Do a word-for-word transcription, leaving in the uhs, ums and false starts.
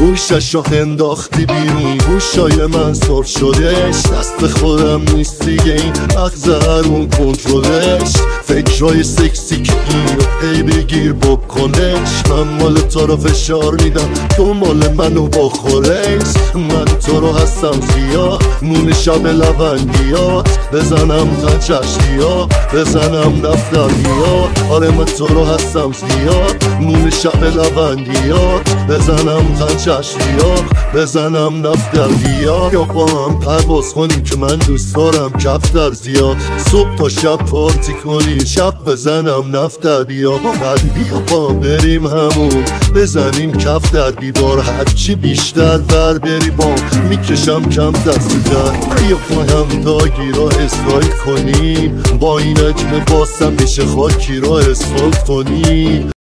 گوشش رو انداختی بیرون، گوشای من سر شدش، دست خودم نیست دیگه این مغز هرون کنترلش. فکرای سکسی که این رو ای بگیر بکنش، من مال تو رو فشار میدم تو مال منو بخورش. من تو رو هستم زیاد نون شب لبنگیات، بزنم تنچشتیا بزنم دفترگیات. آره من تو رو هستم زیاد نون شب لبنگیات، بزنم تنچشتیا بزنم نفترگیات. یا با هم پرواز کنیم که من دوست دارم کفتر زیاد، صبح تا شب پارتی کنی شب بزنم نفترگیات. بیا با بریم همون بزنیم کف در دیوار، هرچی بیشتر بر بری با میکشم کم دست در. بیا با هم داگی را اسرائیل کنیم، با این اجمه باسم میشه خاکی را اسفالت کنیم.